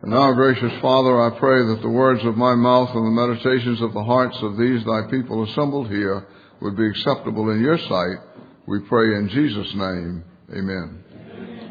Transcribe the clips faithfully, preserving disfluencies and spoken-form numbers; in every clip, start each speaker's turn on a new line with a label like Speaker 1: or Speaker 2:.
Speaker 1: And now, gracious Father, I pray that the words of my mouth and the meditations of the hearts of these thy people assembled here would be acceptable in your sight. We pray in Jesus' name. Amen. Amen.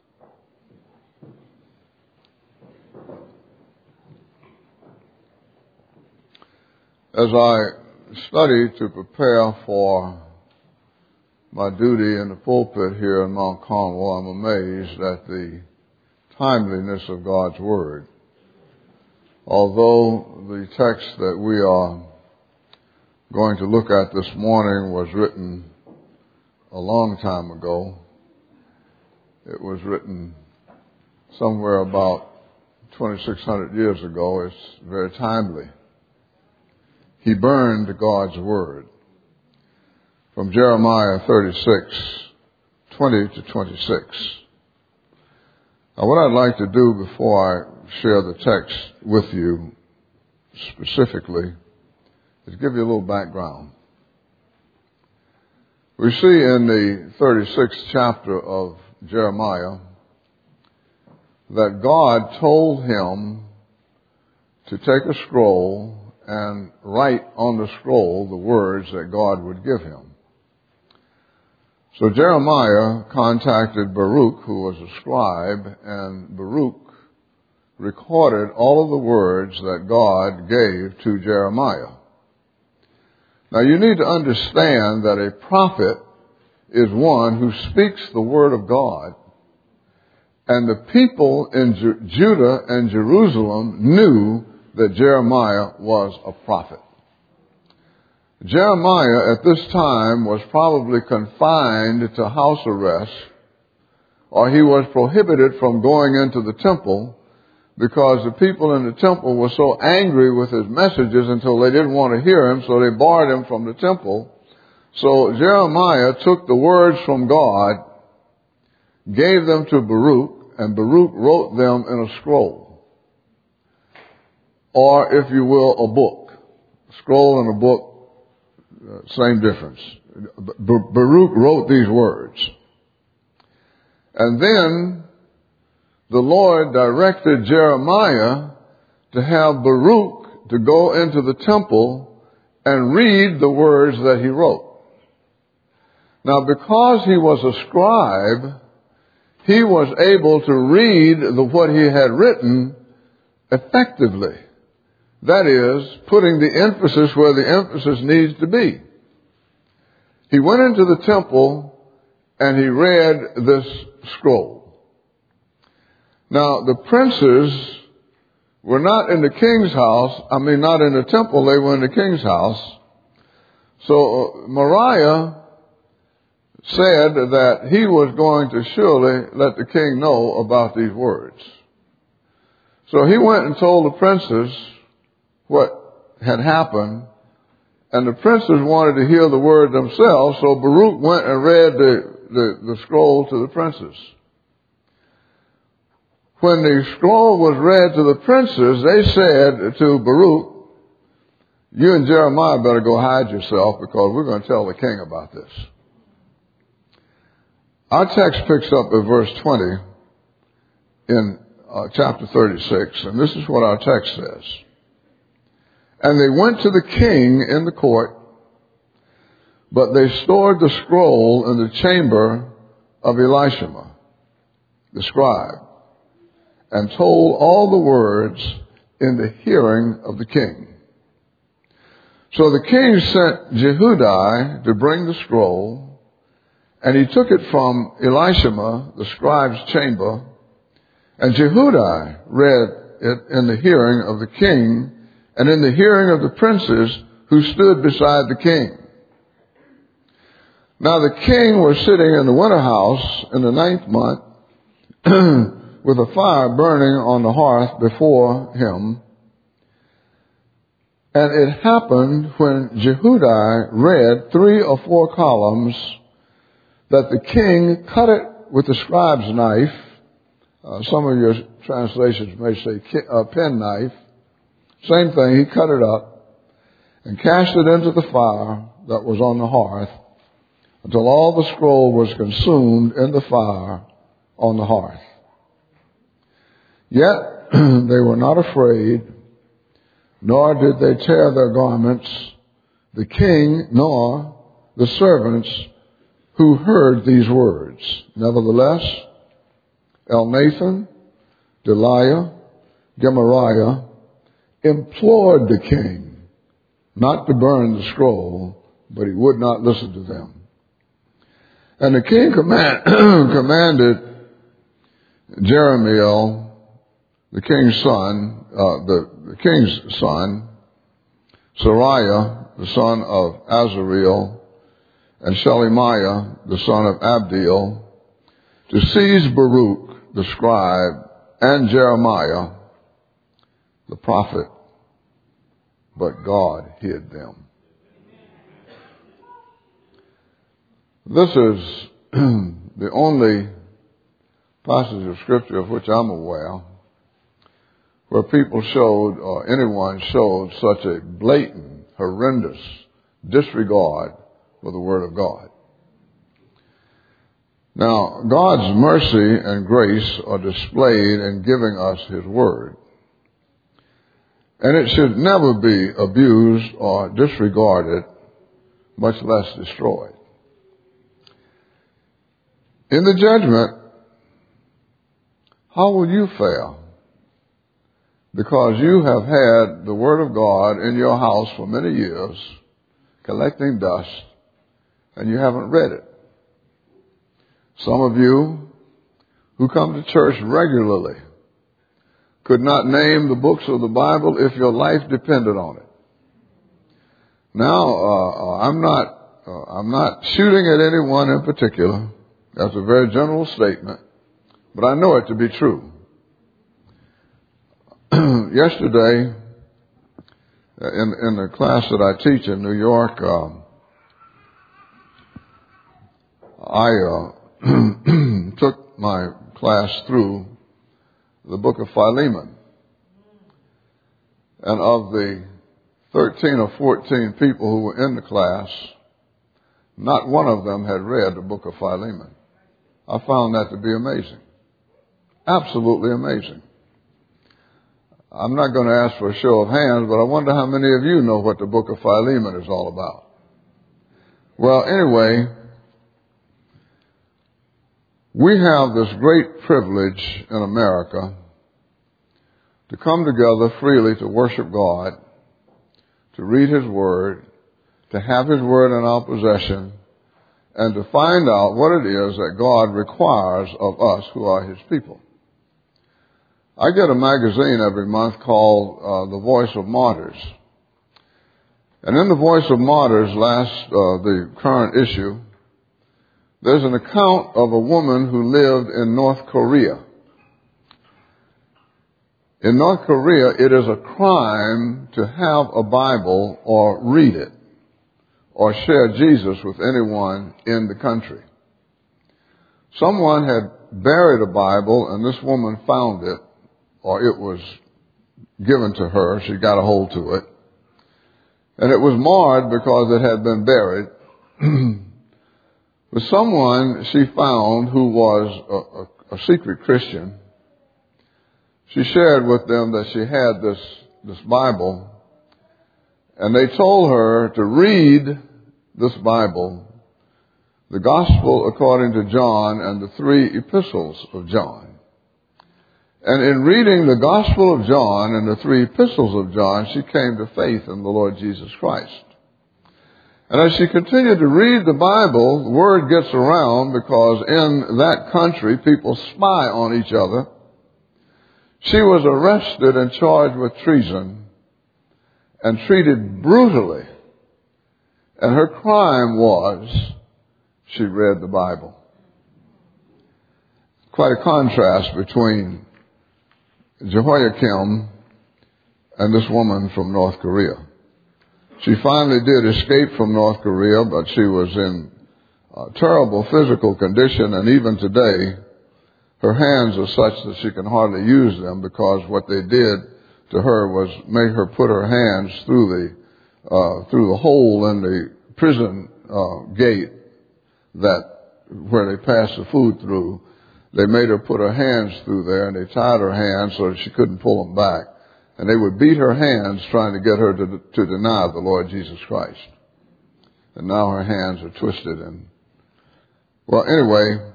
Speaker 1: As I study to prepare for my duty in the pulpit here in Mount Carmel, I'm amazed at the timeliness of God's Word. Although the text that we are going to look at this morning was written a long time ago, it was written somewhere about twenty-six hundred years ago, it's very timely. He burned God's Word. From Jeremiah thirty-six, twenty to twenty-six. Now, what I'd like to do before I share the text with you specifically is give you a little background. We see in the thirty-sixth chapter of Jeremiah that God told him to take a scroll and write on the scroll the words that God would give him. So Jeremiah contacted Baruch, who was a scribe, and Baruch recorded all of the words that God gave to Jeremiah. Now you need to understand that a prophet is one who speaks the word of God. And the people in Ju- Judah and Jerusalem knew that Jeremiah was a prophet. Jeremiah at this time was probably confined to house arrest, or he was prohibited from going into the temple because the people in the temple were so angry with his messages until they didn't want to hear him, so they barred him from the temple. So Jeremiah took the words from God, gave them to Baruch, and Baruch wrote them in a scroll, or if you will, a book. A scroll and a book, Uh, same difference. B- Baruch wrote these words. And then the Lord directed Jeremiah to have Baruch to go into the temple and read the words that he wrote. Now, because he was a scribe, he was able to read the, what he had written effectively. That is, putting the emphasis where the emphasis needs to be. He went into the temple and he read this scroll. Now, the princes were not in the king's house. I mean, not in the temple. They were in the king's house. So Moriah said that he was going to surely let the king know about these words. So he went and told the princes what had happened, and the princes wanted to hear the word themselves, so Baruch went and read the, the, the scroll to the princes. When the scroll was read to the princes, they said to Baruch, you and Jeremiah better go hide yourself because we're going to tell the king about this. Our text picks up at verse twenty in uh, chapter thirty-six, and this is what our text says. And they went to the king in the court, but they stored the scroll in the chamber of Elishama, the scribe, and told all the words in the hearing of the king. So the king sent Jehudi to bring the scroll, and he took it from Elishama, the scribe's chamber, and Jehudi read it in the hearing of the king and in the hearing of the princes who stood beside the king. Now the king was sitting in the winter house in the ninth month with a fire burning on the hearth before him. And it happened when Jehudi read three or four columns that the king cut it with the scribe's knife. Uh, some of your translations may say a pen knife. Same thing, he cut it up and cast it into the fire that was on the hearth until all the scroll was consumed in the fire on the hearth. Yet they were not afraid, nor did they tear their garments, the king nor the servants who heard these words. Nevertheless, Elnathan, Delaiah, Gemariah implored the king not to burn the scroll, but he would not listen to them. And the king command, commanded Jeremiel, the king's son, uh, the, the king's son, Sariah, the son of Azareel, and Shelemiah, the son of Abdiel, to seize Baruch, the scribe, and Jeremiah, the prophet, but God hid them. This is the only passage of Scripture of which I'm aware where people showed, or anyone showed, such a blatant, horrendous disregard for the Word of God. Now, God's mercy and grace are displayed in giving us His Word. And it should never be abused or disregarded, much less destroyed. In the judgment, how will you fare? Because you have had the Word of God in your house for many years, collecting dust, and you haven't read it. Some of you who come to church regularly could not name the books of the Bible if your life depended on it. Now, uh, I'm not, uh, I'm not shooting at anyone in particular. That's a very general statement, but I know it to be true. Yesterday, in, in the class that I teach in New York, um, I uh, took my class through the book of Philemon. And of the thirteen or fourteen people who were in the class, not one of them had read the book of Philemon. I found that to be amazing. Absolutely amazing. I'm not going to ask for a show of hands, but I wonder how many of you know what the book of Philemon is all about. Well, anyway, we have this great privilege in America to come together freely to worship God, to read His Word, to have His Word in our possession, and to find out what it is that God requires of us who are His people. I get a magazine every month called uh, The Voice of Martyrs. And in The Voice of Martyrs, last, uh, the current issue, there's an account of a woman who lived in North Korea. In North Korea, it is a crime to have a Bible or read it or share Jesus with anyone in the country. Someone had buried a Bible, and this woman found it, or it was given to her. She got a hold to it. And it was marred because it had been buried. But someone she found who was a, a, a secret Christian, she shared with them that she had this, this Bible, and they told her to read this Bible, the Gospel according to John and the three epistles of John. And in reading the Gospel of John and the three epistles of John, she came to faith in the Lord Jesus Christ. And as she continued to read the Bible, the word gets around because in that country people spy on each other. She was arrested and charged with treason and treated brutally. And her crime was she read the Bible. Quite a contrast between Jehoiakim and this woman from North Korea. She finally did escape from North Korea, but she was in a terrible physical condition, and even today, her hands are such that she can hardly use them because what they did to her was make her put her hands through the uh, through the hole in the prison uh, gate that where they pass the food through. they made her put her hands through there, and they tied her hands so that she couldn't pull them back. And they would beat her hands trying to get her to, to deny the Lord Jesus Christ. And now her hands are twisted. And well, anyway,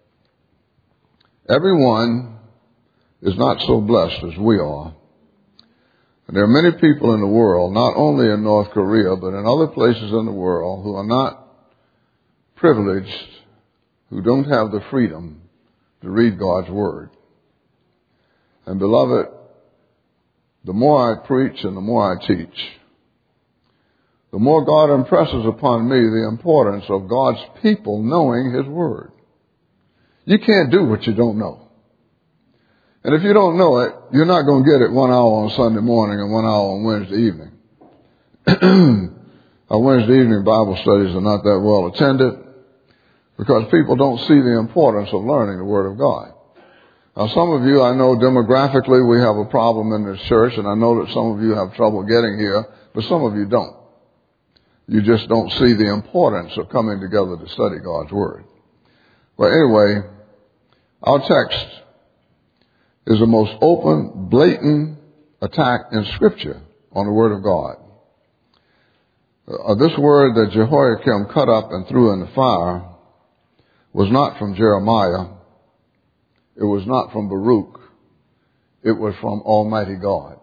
Speaker 1: everyone is not so blessed as we are. And there are many people in the world, not only in North Korea, but in other places in the world, who are not privileged, who don't have the freedom to read God's Word. And beloved, the more I preach and the more I teach, the more God impresses upon me the importance of God's people knowing His Word. You can't do what you don't know. And if you don't know it, you're not going to get it one hour on Sunday morning and one hour on Wednesday evening. Our Wednesday evening Bible studies are not that well attended because people don't see the importance of learning the Word of God. Now, some of you, I know demographically we have a problem in this church, and I know that some of you have trouble getting here, but some of you don't. You just don't see the importance of coming together to study God's Word. But anyway, our text is the most open, blatant attack in Scripture on the Word of God. Uh, this word that Jehoiakim cut up and threw in the fire was not from Jeremiah. It was not from Baruch. It was from Almighty God.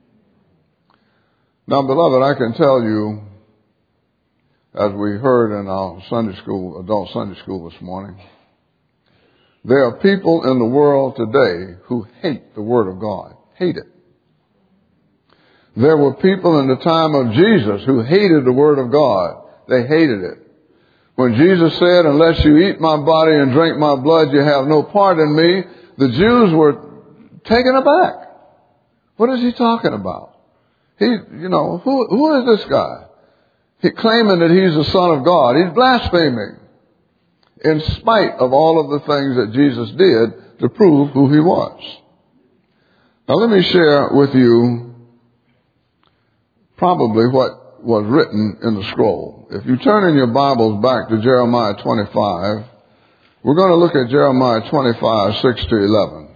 Speaker 1: Now, beloved, I can tell you, as we heard in our Sunday school, adult Sunday school this morning, there are people in the world today who hate the Word of God. Hate it. There were people in the time of Jesus who hated the Word of God. They hated it. When Jesus said, unless you eat my body and drink my blood, you have no part in me, the Jews were taken aback. What is he talking about? He, you know, who, who is this guy? He claiming that he's the Son of God. He's blaspheming in spite of all of the things that Jesus did to prove who he was. Now let me share with you probably what was written in the scroll. If you turn in your Bibles back to Jeremiah twenty-five, we're going to look at Jeremiah twenty-five, six to eleven.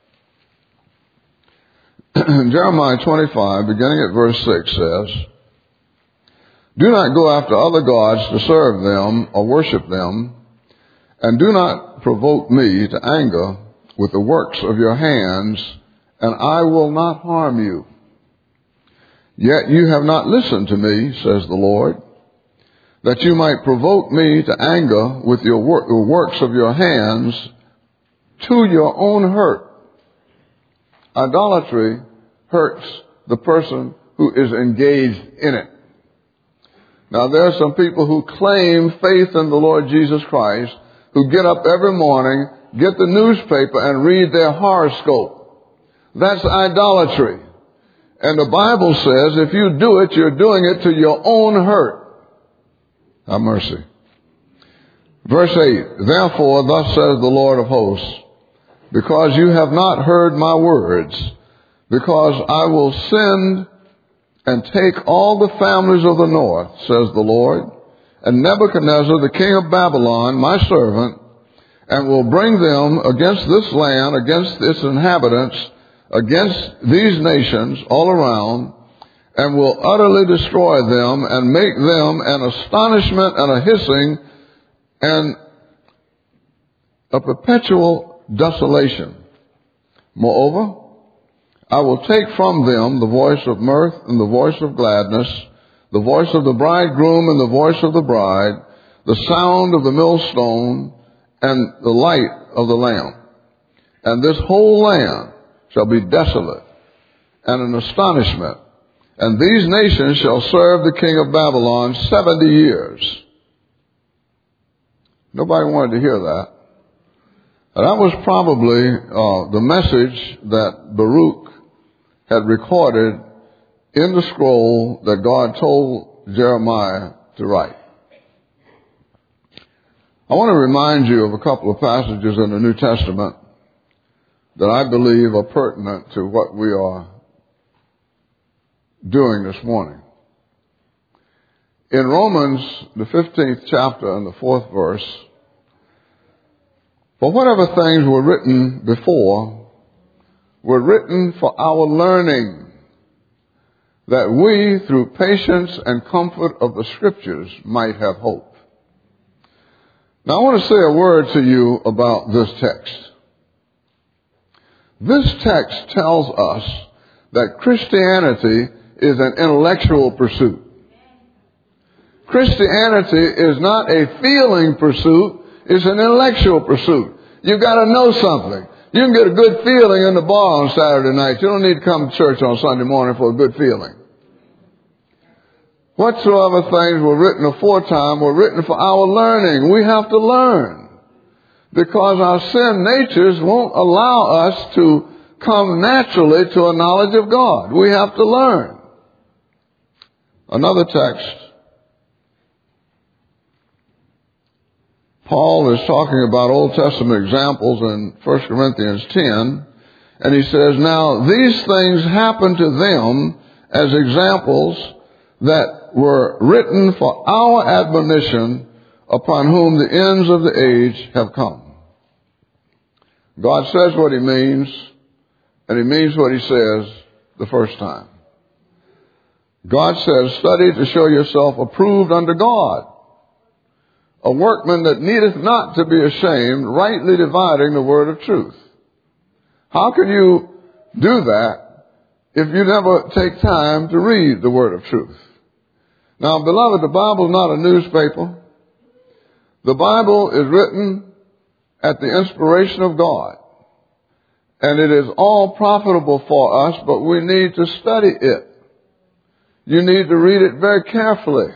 Speaker 1: Jeremiah twenty-five, beginning at verse six, says, do not go after other gods to serve them or worship them, and do not provoke me to anger with the works of your hands, and I will not harm you. Yet you have not listened to me, says the Lord, that you might provoke me to anger with your, wor- your works of your hands to your own hurt. Idolatry hurts the person who is engaged in it. Now, there are some people who claim faith in the Lord Jesus Christ, who get up every morning, get the newspaper, and read their horoscope. That's idolatry. And the Bible says if you do it, you're doing it to your own hurt. Have mercy. Verse eight, therefore, thus says the Lord of hosts, because you have not heard my words, because I will send and take all the families of the north, says the Lord, and Nebuchadnezzar, the king of Babylon, my servant, and will bring them against this land, against its inhabitants, against these nations all around, and will utterly destroy them and make them an astonishment and a hissing and a perpetual desolation. Moreover, I will take from them the voice of mirth and the voice of gladness, the voice of the bridegroom and the voice of the bride, the sound of the millstone and the light of the lamp. And this whole land shall be desolate and an astonishment. And these nations shall serve the king of Babylon seventy years. Nobody wanted to hear that. And that was probably uh, the message that Baruch had recorded in the scroll that God told Jeremiah to write. I want to remind you of a couple of passages in the New Testament that I believe are pertinent to what we are doing this morning. In Romans, the fifteenth chapter and the fourth verse, For whatever things were written before were written for our learning, that we, through patience and comfort of the Scriptures, might have hope. Now I want to say a word to you about this text. This text tells us that Christianity is an intellectual pursuit. Christianity is not a feeling pursuit, it's an intellectual pursuit. You've got to know something. You can get a good feeling in the bar on Saturday night. You don't need to come to church on Sunday morning for a good feeling. Whatsoever things were written aforetime were written for our learning. We have to learn, because our sin natures won't allow us to come naturally to a knowledge of God. We have to learn. Another text. Paul is talking about Old Testament examples in First Corinthians ten, and he says, now these things happened to them as examples that were written for our admonition, upon whom the ends of the age have come. God says what he means, and he means what he says the first time. God says, study to show yourself approved unto God, a workman that needeth not to be ashamed, rightly dividing the word of truth. How can you do that if you never take time to read the word of truth? Now, beloved, the Bible is not a newspaper. The Bible is written at the inspiration of God. And it is all profitable for us, but we need to study it. You need to read it very carefully.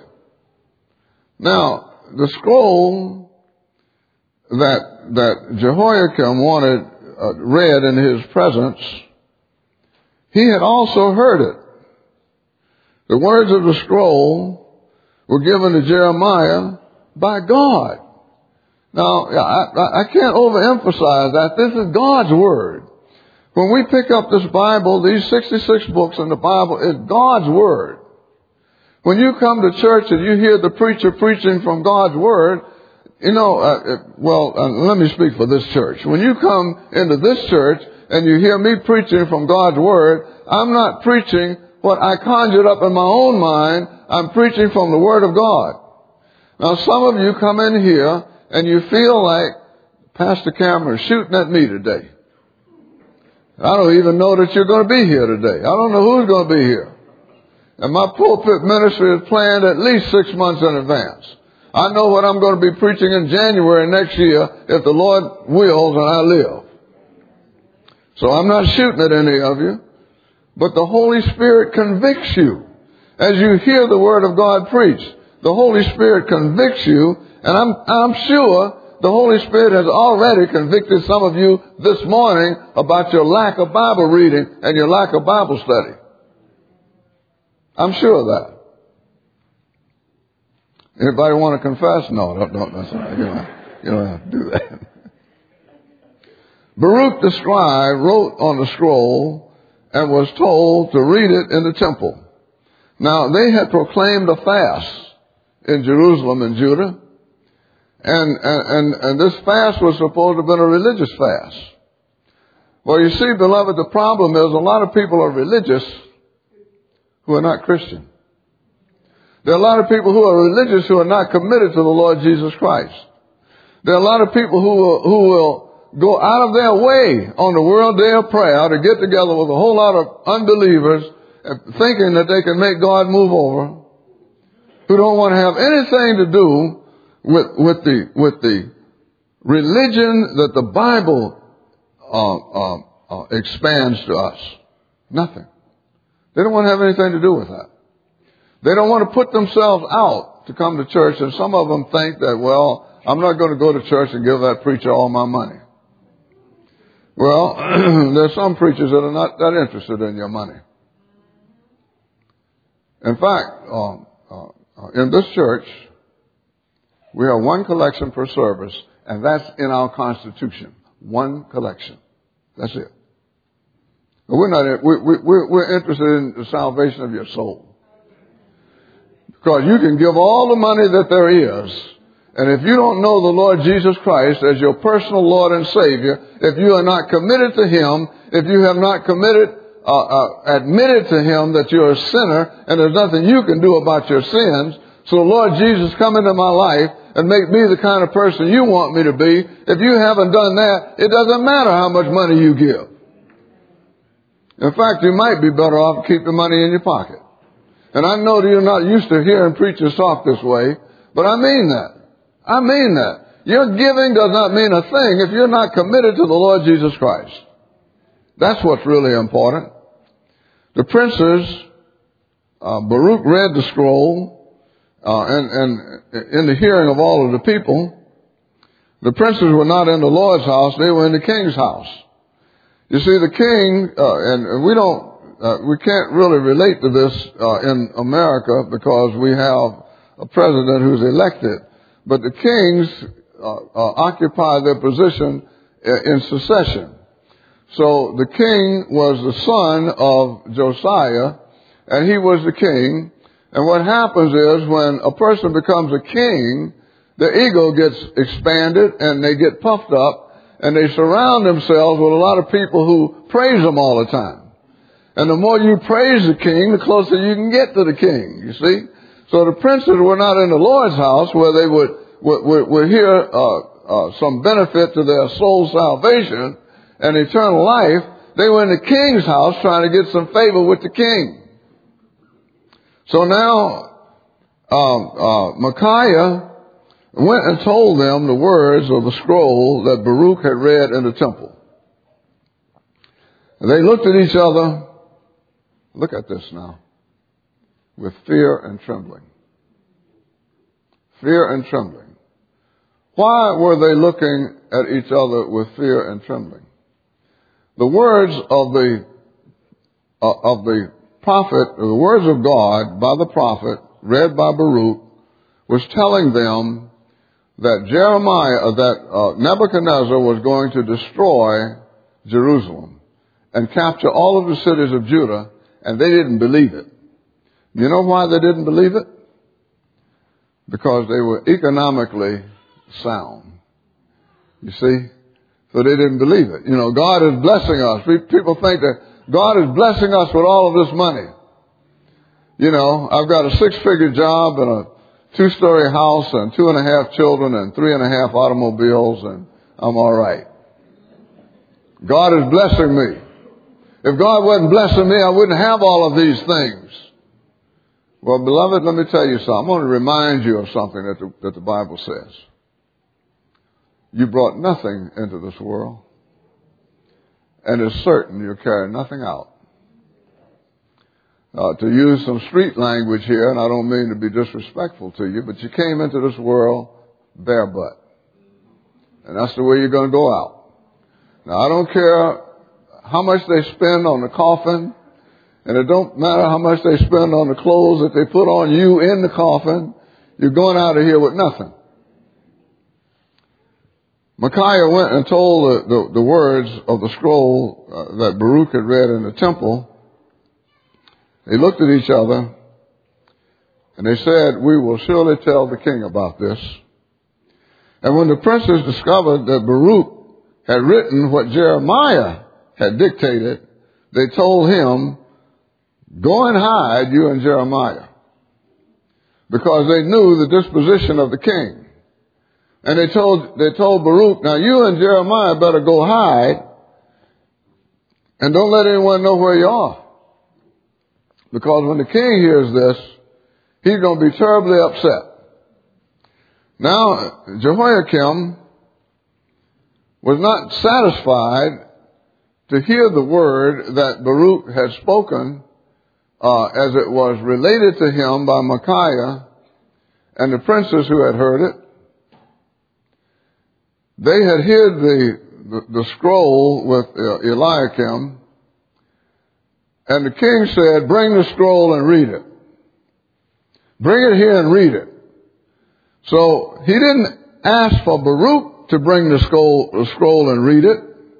Speaker 1: Now, the scroll that that Jehoiakim wanted uh, read in his presence, he had also heard it. The words of the scroll were given to Jeremiah by God. Now, I, I can't overemphasize that. This is God's word. When we pick up this Bible, these sixty-six books in the Bible, is God's word. When you come to church and you hear the preacher preaching from God's word, you know, uh, well, uh, let me speak for this church. When you come into this church and you hear me preaching from God's word, I'm not preaching what I conjured up in my own mind. I'm preaching from the word of God. Now, some of you come in here and you feel like Pastor Cameron is shooting at me today. I don't even know that you're going to be here today. I don't know who's going to be here. And my pulpit ministry is planned at least six months in advance. I know what I'm going to be preaching in January next year if the Lord wills and I live. So I'm not shooting at any of you. But the Holy Spirit convicts you. As you hear the Word of God preached, the Holy Spirit convicts you. And I'm, I'm sure the Holy Spirit has already convicted some of you this morning about your lack of Bible reading and your lack of Bible study. I'm sure of that. Anybody want to confess? No, don't, don't. That's all right. You don't, you don't have to do that. Baruch the scribe wrote on the scroll and was told to read it in the temple. Now, they had proclaimed a fast in Jerusalem and Judah. And, and, and this fast was supposed to have been a religious fast. Well, you see, beloved, the problem is a lot of people are religious who are not Christian. There are a lot of people who are religious who are not committed to the Lord Jesus Christ. There are a lot of people who will, who will go out of their way on the World Day of Prayer to get together with a whole lot of unbelievers thinking that they can make God move over, who don't want to have anything to do with, with the, with the religion that the Bible uh, uh, uh, expands to us. Nothing. They don't want to have anything to do with that. They don't want to put themselves out to come to church, and some of them think that, well, I'm not going to go to church and give that preacher all my money. Well, there's some preachers that are not that interested in your money. In fact, um, uh, in this church, we have one collection per service, and that's in our Constitution. One collection. That's it. We're not. We, we, we're interested in the salvation of your soul, because you can give all the money that there is, And if you don't know the Lord Jesus Christ as your personal Lord and Savior, if you are not committed to Him, if you have not committed, uh, uh, admitted to Him that you're a sinner and there's nothing you can do about your sins, so Lord Jesus, come into my life and make me the kind of person you want me to be. If you haven't done that, it doesn't matter how much money you give. In fact, you might be better off keeping the money in your pocket. And I know that you're not used to hearing preachers talk this way, but I mean that. I mean that. Your giving does not mean a thing if you're not committed to the Lord Jesus Christ. That's what's really important. The princes, uh, Baruch read the scroll, uh, and, and in the hearing of all of the people. The princes were not in the Lord's house, they were in the king's house. You see, the king, uh, and we don't, uh, we can't really relate to this uh, in America because we have a president who's elected. But the kings uh, uh, occupy their position in succession. So the king was the son of Josiah, and he was the king. And what happens is when a person becomes a king, their ego gets expanded and they get puffed up, and they surround themselves with a lot of people who praise them all the time. And the more you praise the king, the closer you can get to the king, you see. So the princes were not in the Lord's house where they would, would, would, would hear uh, uh, some benefit to their soul salvation and eternal life. They were in the king's house trying to get some favor with the king. So now um, uh, Micaiah went and told them the words of the scroll that Baruch had read in the temple. And they looked at each other. Look at this now. With fear and trembling. Fear and trembling. Why were they looking at each other with fear and trembling? The words of the uh, of the prophet, the words of God by the prophet, read by Baruch, was telling them that Jeremiah, that uh, Nebuchadnezzar was going to destroy Jerusalem and capture all of the cities of Judah, and they didn't believe it. You know why they didn't believe it? Because they were economically sound. You see? So they didn't believe it. You know, God is blessing us. People think that God is blessing us with all of this money. You know, I've got a six-figure job and a two-story house and two and a half children and three and a half automobiles, and I'm all right. God is blessing me. If God wasn't blessing me, I wouldn't have all of these things. Well, beloved, let me tell you something. I'm going to remind you of something that the, that the Bible says. You brought nothing into this world, and it's certain you'll carry nothing out. Uh, to use some street language here, and I don't mean to be disrespectful to you, but you came into this world bare butt. And that's the way you're going to go out. Now, I don't care how much they spend on the coffin, and it don't matter how much they spend on the clothes that they put on you in the coffin, you're going out of here with nothing. Micaiah went and told the, the, the words of the scroll uh, that Baruch had read in the temple. They looked at each other, and they said, we will surely tell the king about this. And when the princes discovered that Baruch had written what Jeremiah had dictated, they told him, go and hide, you and Jeremiah, because they knew the disposition of the king. And they told, they told Baruch, now you and Jeremiah better go hide and don't let anyone know where you are. Because when the king hears this, he's going to be terribly upset. Now, Jehoiakim was not satisfied to hear the word that Baruch had spoken uh, as it was related to him by Micaiah and the princes who had heard it. They had hid the, the, the scroll with uh, Eliakim, and the king said, bring the scroll and read it. Bring it here and read it. So he didn't ask for Baruch to bring the scroll, the scroll and read it.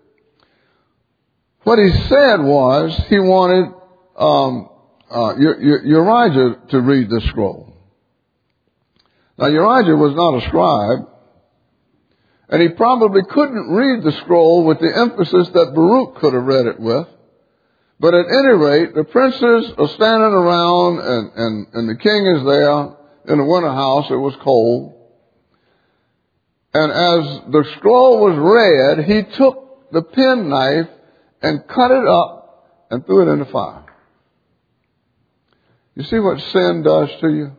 Speaker 1: What he said was he wanted um, uh, Uriah to read the scroll. Now, Uriah was not a scribe, and he probably couldn't read the scroll with the emphasis that Baruch could have read it with. But at any rate, the princes are standing around, and, and, and the king is there in the winter house. It was cold. And as the scroll was read, he took the penknife and cut it up and threw it in the fire. You see what sin does to you?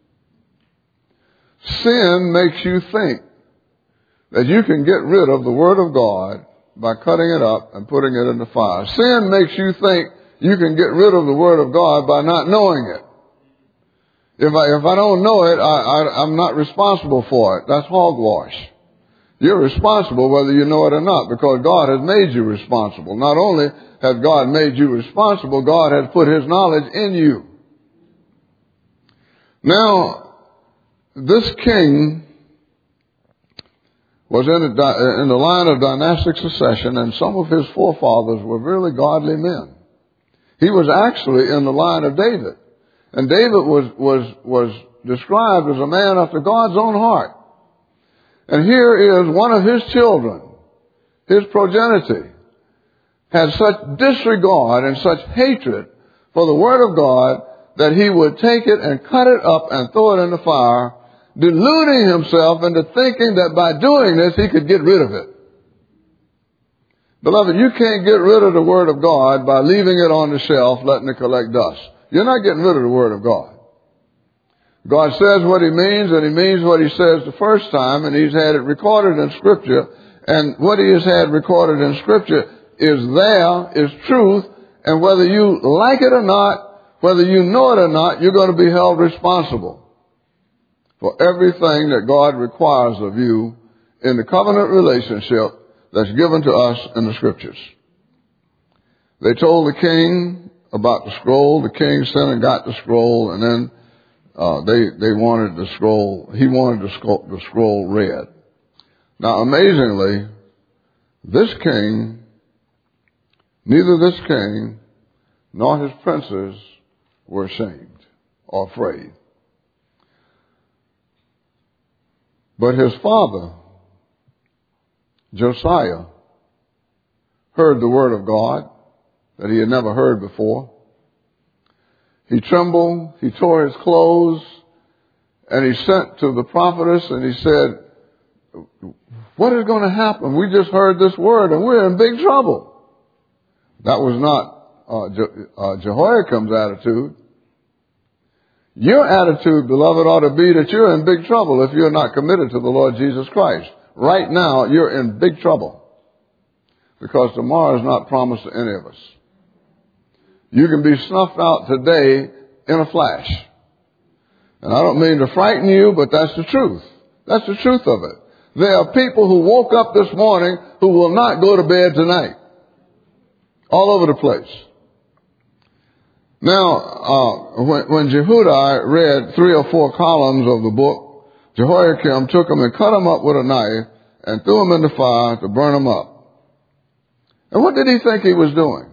Speaker 1: Sin makes you think that you can get rid of the Word of God by cutting it up and putting it in the fire. Sin makes you think you can get rid of the Word of God by not knowing it. If I, if I don't know it, I, I, I'm not responsible for it. That's hogwash. You're responsible whether you know it or not, because God has made you responsible. Not only has God made you responsible, God has put His knowledge in you. Now, this king was in, a, in the line of dynastic succession, and some of his forefathers were really godly men. He was actually in the line of David. And David was, was, was described as a man after God's own heart. And here is one of his children, his progeny, had such disregard and such hatred for the Word of God that he would take it and cut it up and throw it in the fire, deluding himself into thinking that by doing this he could get rid of it. Beloved, you can't get rid of the Word of God by leaving it on the shelf, letting it collect dust. You're not getting rid of the Word of God. God says what He means, and He means what He says the first time, and He's had it recorded in Scripture. And what He has had recorded in Scripture is there, is truth, and whether you like it or not, whether you know it or not, you're going to be held responsible for everything that God requires of you in the covenant relationship that's given to us in the Scriptures. They told the king about the scroll. The king sent and got the scroll, and then uh, they they wanted the scroll. He wanted the scroll, the scroll read. Now, amazingly, this king, neither this king nor his princes were ashamed or afraid. But his father, Josiah, heard the word of God that he had never heard before. He trembled, he tore his clothes, and he sent to the prophetess and he said, "What is going to happen? We just heard this word and we're in big trouble." That was not uh, Je- uh, Jehoiakim's attitude. Your attitude, beloved, ought to be that you're in big trouble if you're not committed to the Lord Jesus Christ. Right now, you're in big trouble, because tomorrow is not promised to any of us. You can be snuffed out today in a flash. And I don't mean to frighten you, but that's the truth. That's the truth of it. There are people who woke up this morning who will not go to bed tonight. All over the place. Now, uh, when, when Jehudi read three or four columns of the book, Jehoiakim took them and cut them up with a knife and threw them in the fire to burn them up. And what did he think he was doing?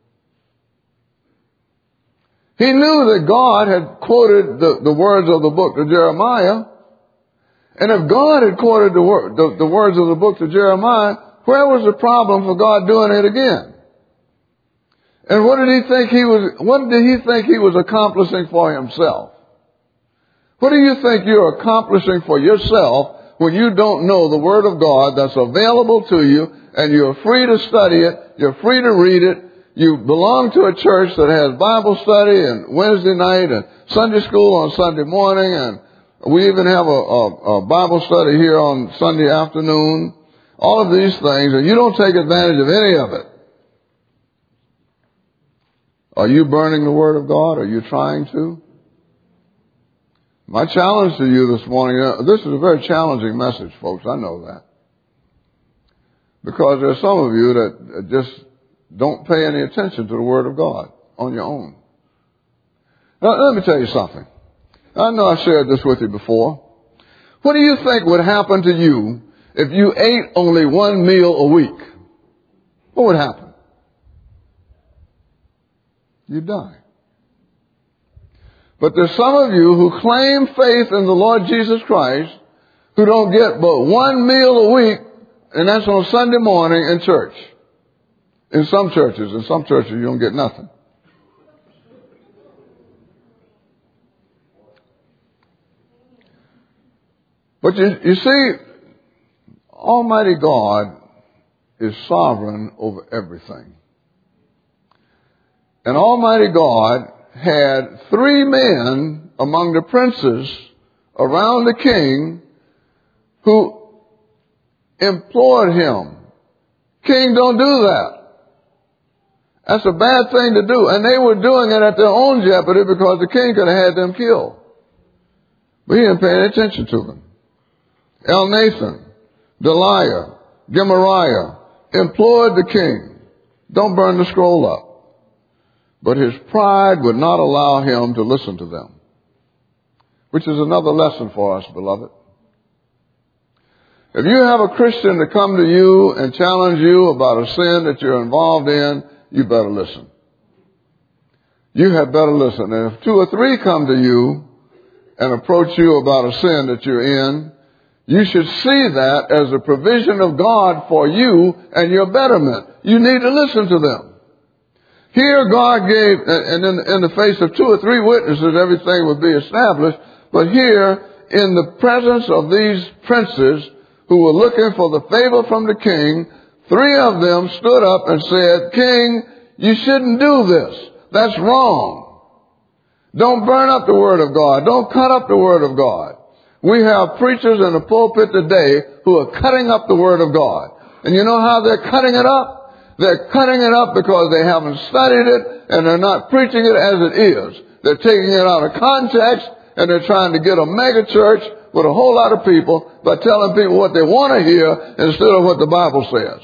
Speaker 1: He knew that God had quoted the, the words of the book to Jeremiah. And if God had quoted the, word, the, the words of the book to Jeremiah, where was the problem for God doing it again? And what did he think he was, what did he think he was accomplishing for himself? What do you think you're accomplishing for yourself when you don't know the Word of God that's available to you, and you're free to study it, you're free to read it, you belong to a church that has Bible study and Wednesday night and Sunday school on Sunday morning, and we even have a, a, a Bible study here on Sunday afternoon, all of these things, and you don't take advantage of any of it. Are you burning the Word of God? Are you trying to? My challenge to you this morning, uh, this is a very challenging message, folks. I know that. Because there's some of you that just don't pay any attention to the Word of God on your own. Now, let me tell you something. I know I shared this with you before. What do you think would happen to you if you ate only one meal a week? What would happen? You'd die. But there's some of you who claim faith in the Lord Jesus Christ who don't get but one meal a week, and that's on Sunday morning in church. In some churches. In some churches you don't get nothing. But you, you see, Almighty God is sovereign over everything. And Almighty God had three men among the princes around the king who implored him, King, don't do that. That's a bad thing to do. And they were doing it at their own jeopardy because the king could have had them killed. But he didn't pay any attention to them. Elnathan, Deliah, Gemariah implored the king, don't burn the scroll up. But his pride would not allow him to listen to them, which is another lesson for us, beloved. If you have a Christian to come to you and challenge you about a sin that you're involved in, you better listen. You had better listen. And if two or three come to you and approach you about a sin that you're in, you should see that as a provision of God for you and your betterment. You need to listen to them. Here God gave, and in, in the face of two or three witnesses, everything would be established. But here, in the presence of these princes who were looking for the favor from the king, three of them stood up and said, King, you shouldn't do this. That's wrong. Don't burn up the Word of God. Don't cut up the Word of God. We have preachers in the pulpit today who are cutting up the Word of God. And you know how they're cutting it up? They're cutting it up because they haven't studied it and they're not preaching it as it is. They're taking it out of context and they're trying to get a mega church with a whole lot of people by telling people what they want to hear instead of what the Bible says.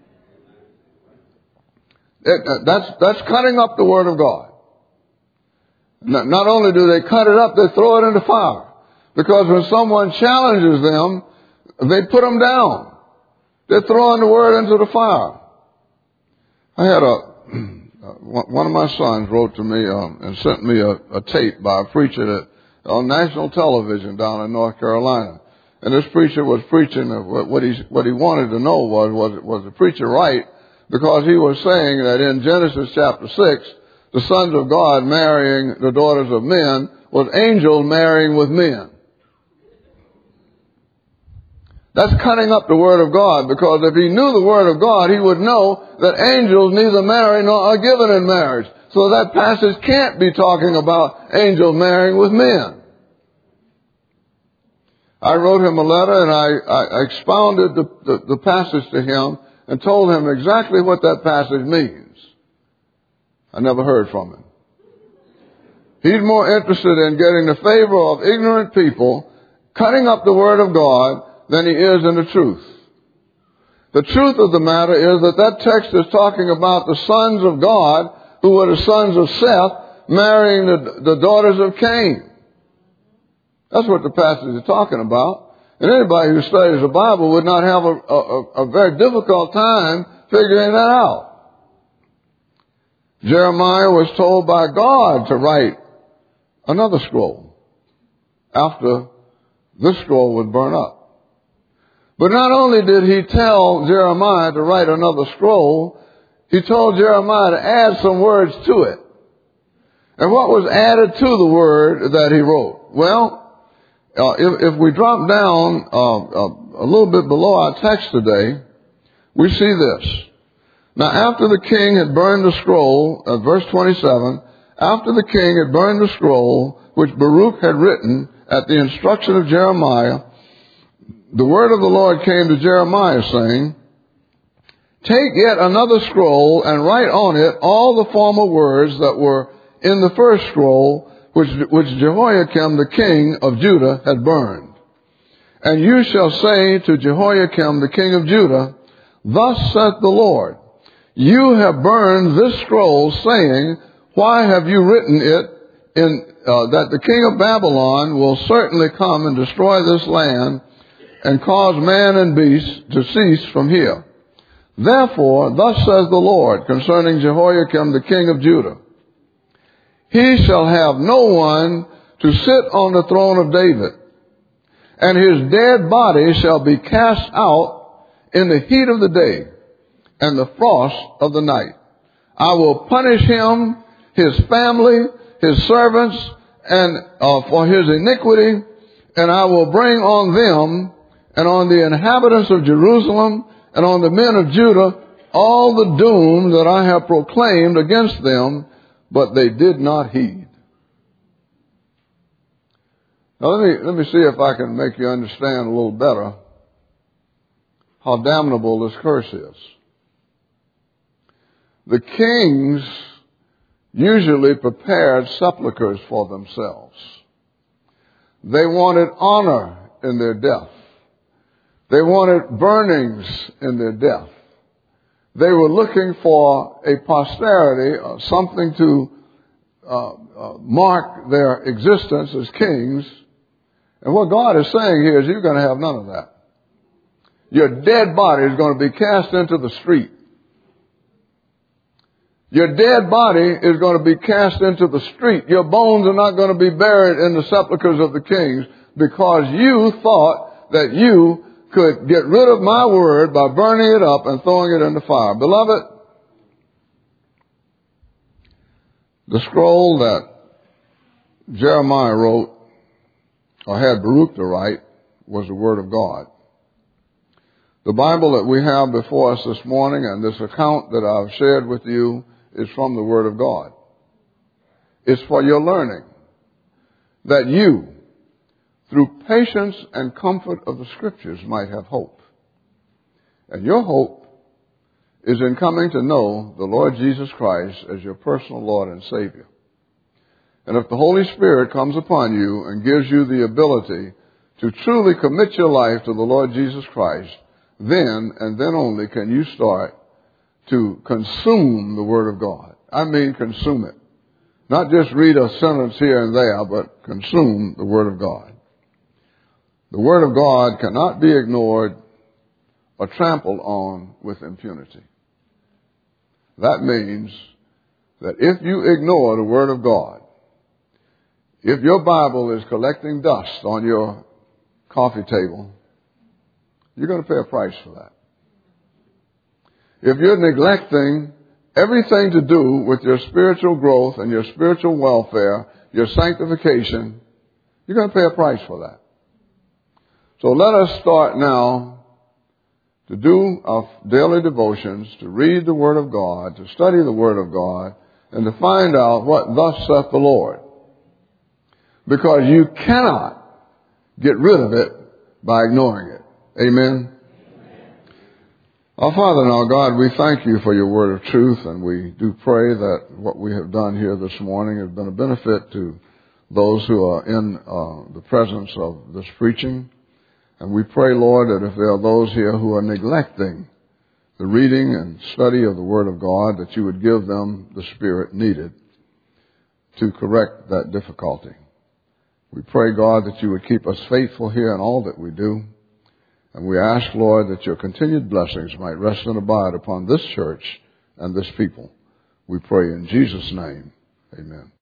Speaker 1: It, that's, that's cutting up the Word of God. Not, not only do they cut it up, they throw it into fire. Because when someone challenges them, they put them down. They're throwing the Word into the fire. I had a, one of my sons wrote to me um, and sent me a, a tape by a preacher that, on national television down in North Carolina. And this preacher was preaching, what he, what he wanted to know was, was, was the preacher right? Because he was saying that in Genesis chapter six, the sons of God marrying the daughters of men was angels marrying with men. That's cutting up the Word of God, because if he knew the Word of God, he would know that angels neither marry nor are given in marriage. So that passage can't be talking about angels marrying with men. I wrote him a letter and I, I expounded the, the, the passage to him and told him exactly what that passage means. I never heard from him. He's more interested in getting the favor of ignorant people, cutting up the Word of God, than he is in the truth. The truth of the matter is that that text is talking about the sons of God, who were the sons of Seth, marrying the, the daughters of Cain. That's what the passage is talking about. And anybody who studies the Bible would not have a, a, a very difficult time figuring that out. Jeremiah was told by God to write another scroll after this scroll was burned up. But not only did he tell Jeremiah to write another scroll, he told Jeremiah to add some words to it. And what was added to the word that he wrote? Well, uh, if, if we drop down uh, uh, a little bit below our text today, we see this. Now, after the king had burned the scroll, uh, verse twenty-seven, after the king had burned the scroll, which Baruch had written at the instruction of Jeremiah, the word of the Lord came to Jeremiah, saying, take yet another scroll and write on it all the former words that were in the first scroll, which, which Jehoiakim the king of Judah had burned. And you shall say to Jehoiakim the king of Judah, thus saith the Lord, you have burned this scroll, saying, why have you written it in uh, that the king of Babylon will certainly come and destroy this land and cause man and beast to cease from here. Therefore, thus says the Lord concerning Jehoiakim the king of Judah, he shall have no one to sit on the throne of David, and his dead body shall be cast out in the heat of the day and the frost of the night. I will punish him, his family, his servants, and uh, for his iniquity, and I will bring on them and on the inhabitants of Jerusalem and on the men of Judah all the doom that I have proclaimed against them, but they did not heed. Now let me, let me see if I can make you understand a little better how damnable this curse is. The kings usually prepared sepulchres for themselves. They wanted honor in their death. They wanted burnings in their death. They were looking for a posterity, uh, something to uh, uh, mark their existence as kings. And what God is saying here is you're going to have none of that. Your dead body is going to be cast into the street. Your dead body is going to be cast into the street. Your bones are not going to be buried in the sepulchres of the kings because you thought that you could get rid of my word by burning it up and throwing it in the fire. Beloved, the scroll that Jeremiah wrote, or had Baruch to write, was the Word of God. The Bible that we have before us this morning and this account that I've shared with you is from the Word of God. It's for your learning, that you, through patience and comfort of the Scriptures, might have hope. And your hope is in coming to know the Lord Jesus Christ as your personal Lord and Savior. And if the Holy Spirit comes upon you and gives you the ability to truly commit your life to the Lord Jesus Christ, then and then only can you start to consume the Word of God. I mean consume it. Not just read a sentence here and there, but consume the Word of God. The Word of God cannot be ignored or trampled on with impunity. That means that if you ignore the Word of God, if your Bible is collecting dust on your coffee table, you're going to pay a price for that. If you're neglecting everything to do with your spiritual growth and your spiritual welfare, your sanctification, you're going to pay a price for that. So let us start now to do our daily devotions, to read the Word of God, to study the Word of God, and to find out what thus saith the Lord. Because you cannot get rid of it by ignoring it. Amen? Our Father and our God, we thank you for your word of truth, and we do pray that what we have done here this morning has been a benefit to those who are in uh, the presence of this preaching. And we pray, Lord, that if there are those here who are neglecting the reading and study of the Word of God, that you would give them the Spirit needed to correct that difficulty. We pray, God, that you would keep us faithful here in all that we do. And we ask, Lord, that your continued blessings might rest and abide upon this church and this people. We pray in Jesus' name. Amen.